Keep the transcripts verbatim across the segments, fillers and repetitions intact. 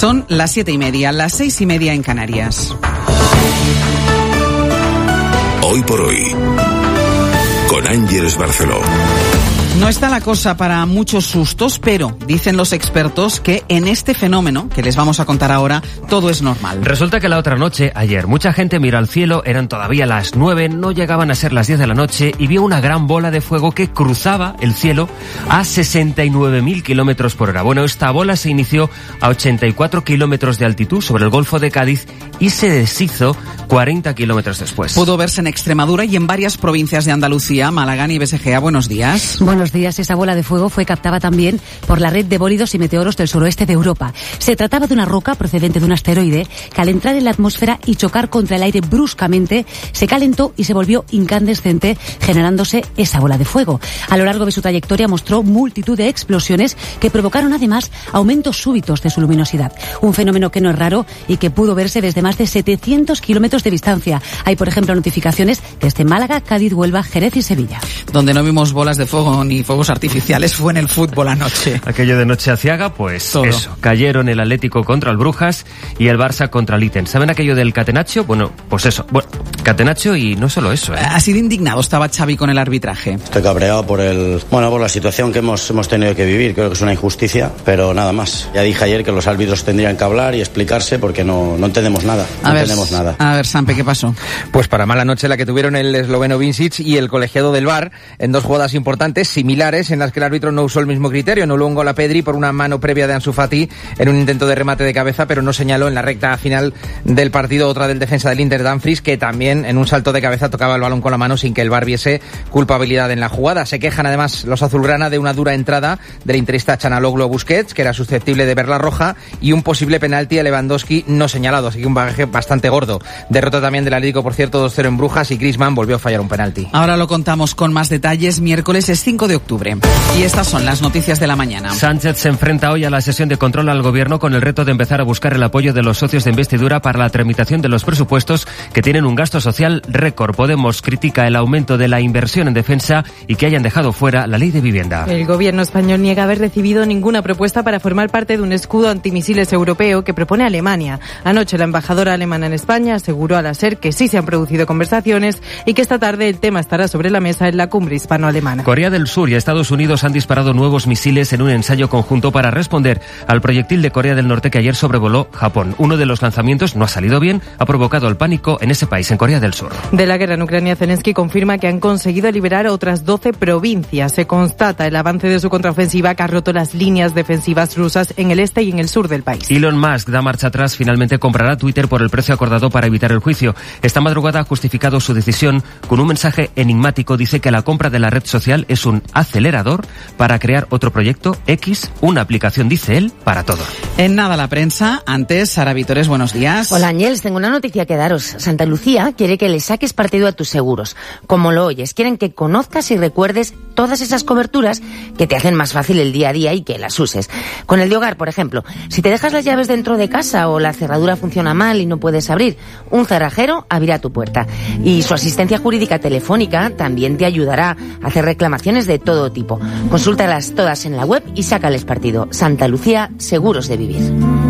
Son las siete y media, las seis y media en Canarias. Hoy por hoy, con Ángeles Barceló. No está la cosa para muchos sustos, pero dicen los expertos que en este fenómeno, que les vamos a contar ahora, todo es normal. Resulta que la otra noche, ayer, mucha gente miró al cielo, eran todavía las nueve, no llegaban a ser las diez de la noche, y vio una gran bola de fuego que cruzaba el cielo a sesenta y nueve mil kilómetros por hora. Bueno, esta bola se inició a ochenta y cuatro kilómetros de altitud sobre el Golfo de Cádiz y se deshizo cuarenta kilómetros después. Pudo verse en Extremadura y en varias provincias de Andalucía. Málaga y B S G A, buenos días. Buenos días. Esa bola de fuego fue captada también por la red de bólidos y meteoros del suroeste de Europa. Se trataba de una roca procedente de un asteroide que al entrar en la atmósfera y chocar contra el aire bruscamente se calentó y se volvió incandescente, generándose esa bola de fuego. A lo largo de su trayectoria mostró multitud de explosiones que provocaron además aumentos súbitos de su luminosidad. Un fenómeno que no es raro y que pudo verse desde más de setecientos kilómetros de distancia. Hay, por ejemplo, notificaciones desde Málaga, Cádiz, Huelva, Jerez y Sevilla. Donde no vimos bolas de fuego ni fuegos artificiales fue en el fútbol anoche. Aquello de noche aciaga, pues todo. Eso. Cayeron el Atlético contra el Brujas y el Barça contra el Iten. ¿Saben aquello del catenaccio? Bueno, pues eso. Bueno, catenaccio y no solo eso, ¿eh? Así de indignado estaba Xavi con el arbitraje. Estoy cabreado por el, bueno, por la situación que hemos, hemos tenido que vivir. Creo que es una injusticia, pero nada más. Ya dije ayer que los árbitros tendrían que hablar y explicarse porque no, no entendemos nada. No a ver, entendemos nada. A ver, Sampe, ¿qué pasó? Pues para mala noche la que tuvieron el esloveno Vincic y el colegiado del V A R en dos jugadas importantes, similares, en las que el árbitro no usó el mismo criterio. Anuló un gol a Pedri por una mano previa de Ansu Fati en un intento de remate de cabeza, pero no señaló en la recta final del partido otra del defensa del Inter, Dumfries, que también en un salto de cabeza tocaba el balón con la mano sin que el V A R viese culpabilidad en la jugada. Se quejan además los azulgrana de una dura entrada del interista Chanaloglu Busquets, que era susceptible de ver la roja, y un posible penalti a Lewandowski no señalado, así que un bagaje bastante gordo. Derrota también del Atlético, por cierto, dos cero en Brujas, y Griezmann volvió a fallar un penalti. Ahora lo contamos con más detalles. Miércoles es cinco de octubre. Y estas son las noticias de la mañana. Sánchez se enfrenta hoy a la sesión de control al gobierno con el reto de empezar a buscar el apoyo de los socios de investidura para la tramitación de los presupuestos que tienen un gasto social récord. Podemos critica el aumento de la inversión en defensa y que hayan dejado fuera la ley de vivienda. El gobierno español niega haber recibido ninguna propuesta para formar parte de un escudo antimisiles europeo que propone Alemania. Anoche la embajadora alemana en España aseguró a la SER que sí se han producido conversaciones y que esta tarde el tema estará sobre la mesa en la cumbre hispano-alemana. Corea del Sur y Estados Unidos han disparado nuevos misiles en un ensayo conjunto para responder al proyectil de Corea del Norte que ayer sobrevoló Japón. Uno de los lanzamientos no ha salido bien, ha provocado el pánico en ese país, en Corea del Sur. De la guerra en Ucrania, Zelensky confirma que han conseguido liberar otras doce provincias. Se constata el avance de su contraofensiva que ha roto las líneas defensivas rusas en el este y en el sur del país. Elon Musk da marcha atrás, finalmente comprará Twitter por el precio acordado para evitar el juicio. Esta madrugada ha justificado su decisión con un mensaje enigmático. Dice que la compra de la red social es un acelerador para crear otro proyecto, X, una aplicación, dice él, para todo. En nada la prensa, antes Sara Vitores, buenos días. Hola Ángels, tengo una noticia que daros. Santa Lucía quiere que le saques partido a tus seguros. Como lo oyes, quieren que conozcas y recuerdes todas esas coberturas que te hacen más fácil el día a día y que las uses. Con el de hogar, por ejemplo, si te dejas las llaves dentro de casa o la cerradura funciona mal y no puedes abrir, un cerrajero abrirá tu puerta. Y su asistencia jurídica telefónica también te ayudará a hacer reclamaciones de todo tipo. Consúltalas todas en la web y sácales partido. Santa Lucía, seguros de vivir.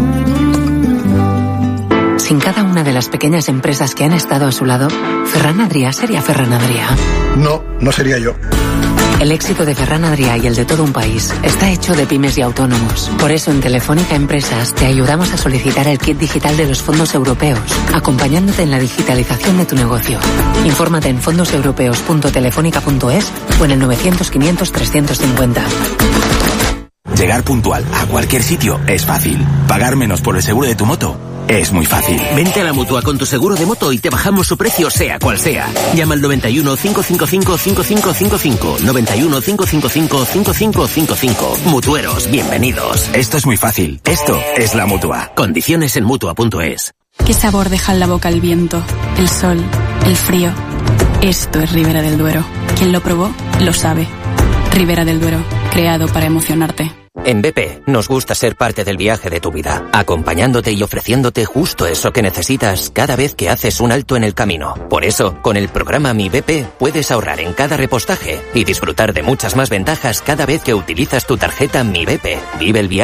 Sin cada una de las pequeñas empresas que han estado a su lado, Ferran Adrià sería Ferran Adrià. No, no sería yo. El éxito de Ferran Adrià y el de todo un país está hecho de pymes y autónomos. Por eso en Telefónica Empresas te ayudamos a solicitar el kit digital de los fondos europeos, acompañándote en la digitalización de tu negocio. Infórmate en fondos europeos punto telefónica punto es o en el novecientos quinientos trescientos cincuenta. Llegar puntual a cualquier sitio es fácil. Pagar menos por el seguro de tu moto es muy fácil. Vente a la Mutua con tu seguro de moto y te bajamos su precio sea cual sea. Llama al noventa y uno, cinco cinco cinco, cinco cinco cinco cinco. noventa y uno, cinco cinco cinco, cinco cinco cinco cinco. Mutueros, bienvenidos. Esto es muy fácil. Esto es la Mutua. Condiciones en Mutua punto es. ¿Qué sabor deja en la boca el viento, el sol, el frío? Esto es Ribera del Duero. Quien lo probó, lo sabe. Ribera del Duero, creado para emocionarte. En B P nos gusta ser parte del viaje de tu vida, acompañándote y ofreciéndote justo eso que necesitas cada vez que haces un alto en el camino. Por eso, con el programa Mi B P puedes ahorrar en cada repostaje y disfrutar de muchas más ventajas cada vez que utilizas tu tarjeta Mi B P. Vive el viaje.